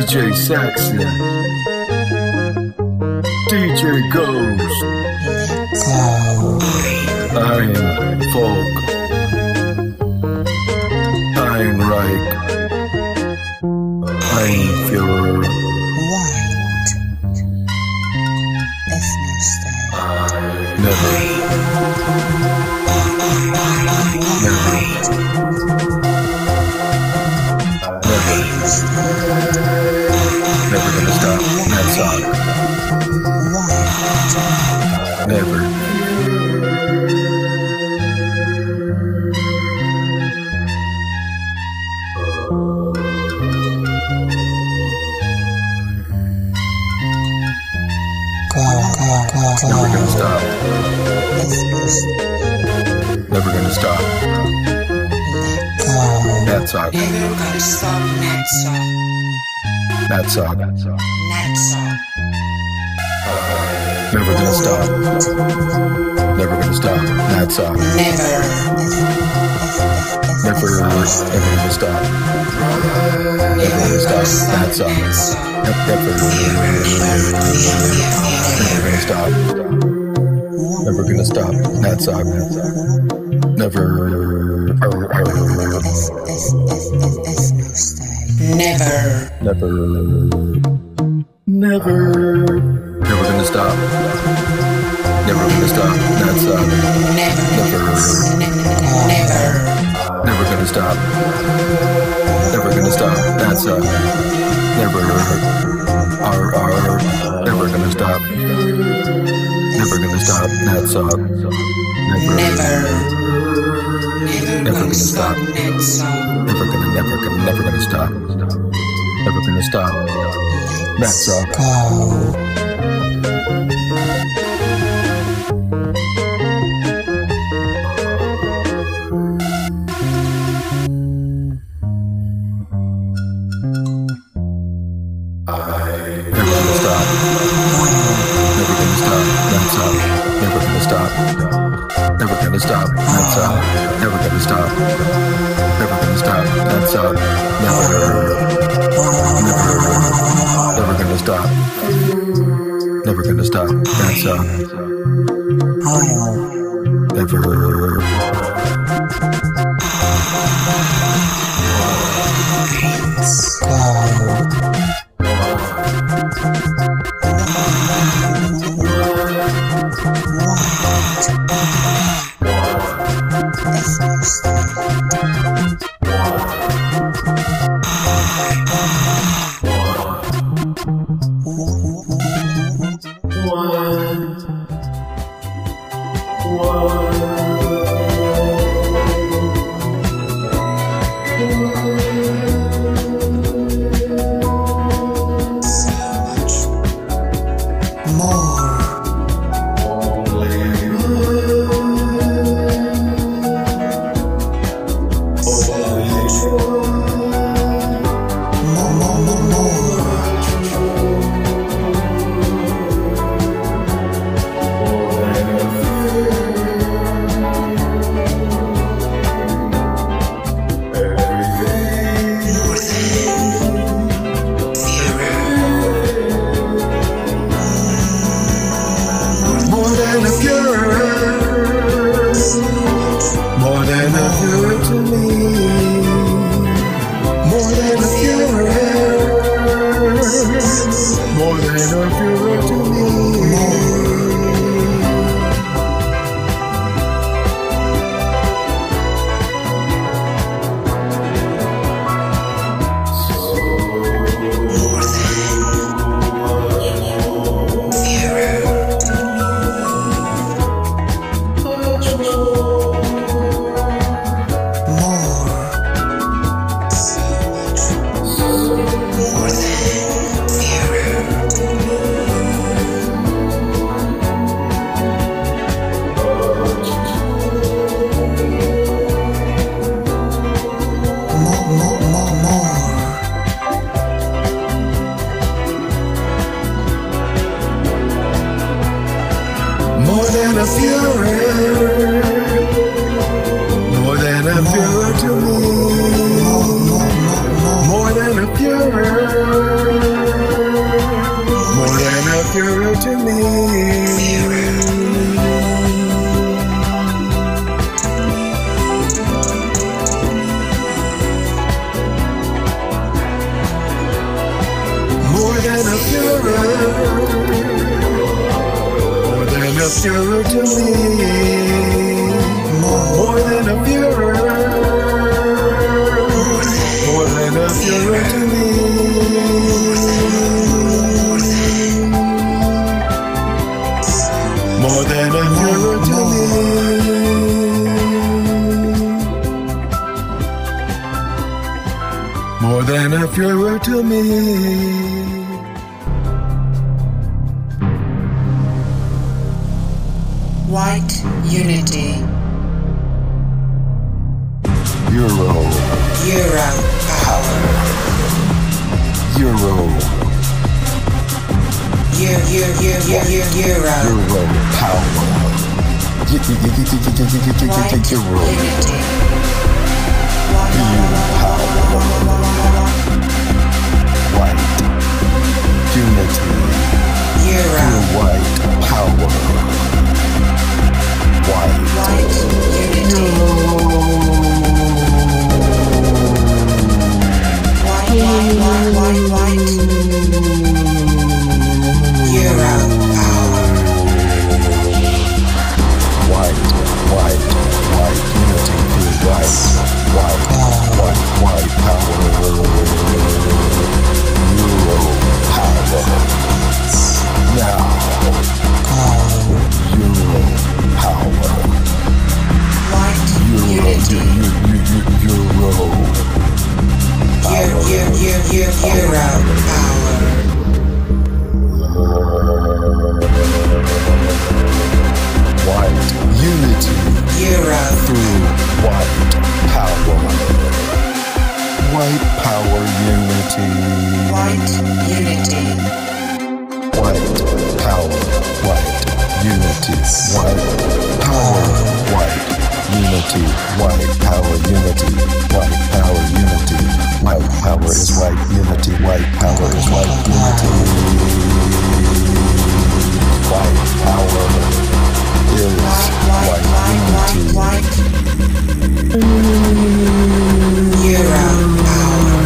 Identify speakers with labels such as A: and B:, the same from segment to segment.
A: DJ Saxon, DJ Ghost, Ein Folk, Ein Reich, Ein Führer, never, never gonna stop that song. Never. Never gonna stop. Never gonna stop. That song.
B: Never gonna stop that song.
A: That song.
B: That song.
A: Never gonna stop. Never gonna stop. That song.
B: Never.
A: Never gonna stop. Never gonna stop. That song. Never gonna stop. Never gonna stop. That song. Never.
B: Never.
A: Never gonna stop. Never gonna stop. That song.
B: Never.
A: Never gonna stop. Never gonna stop. That song. Never. Never gonna stop. Never gonna stop. That song. Never gonna stop. Never gonna stop. Never gonna stop. That song. Never gonna stop. Never gonna stop. That song. Never gonna stop. Never gonna stop. That song. Never gonna stop. Never gonna stop. That song. Never gonna stop. Never gonna stop. That song. Never. than a Führer, more than a Führer to me, more than a Führer. purer to me. More than a Führer to me. More than a Führer. More than a Führer to me. More than a Führer to me. More than a Führer to me.
B: White unity.
A: Euro
B: power.
A: Euro power.
B: White unity.
A: White unity. White power.
B: White unity. White. Euro power.
A: White unity through white power. Euro power. Now. Euro power.
B: White unity.
A: Euro
B: power.
A: White unity through white power. White power unity.
B: White unity.
A: White power. White unity. White power. White unity. White power unity. White power unity. White power is white unity. White power is white unity. White power is white unity.
B: Euro power.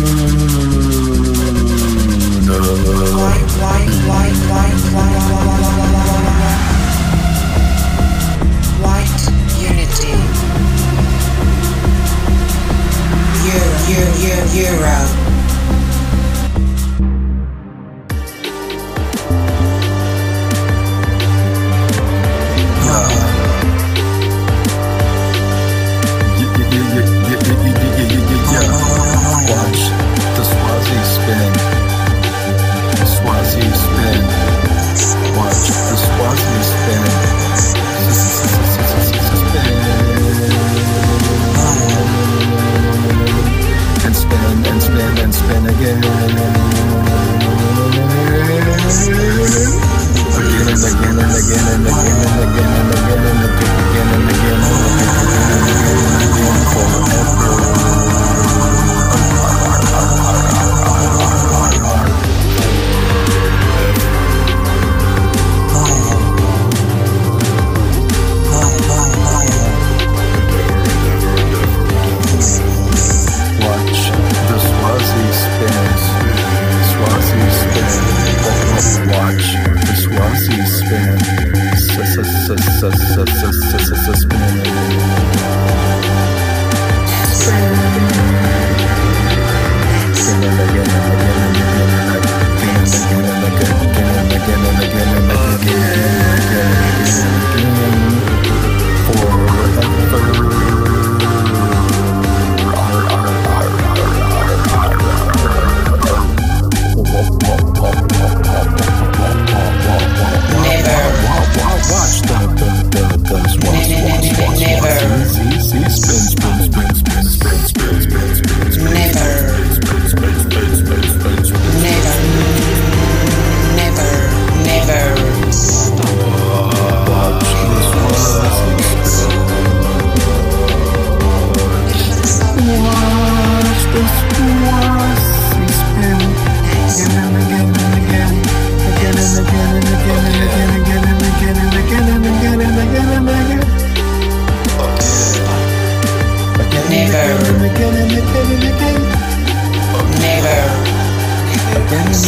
B: White unity. Euro.
A: Watch the Swazi spin. Swazi spin. Watch the Swazi spin. And spin and spin and spin again. Again and again and again and again and again and again and again and again Watch the Swazi spins. Swazi spin. Watch the Swazi spin. Watch the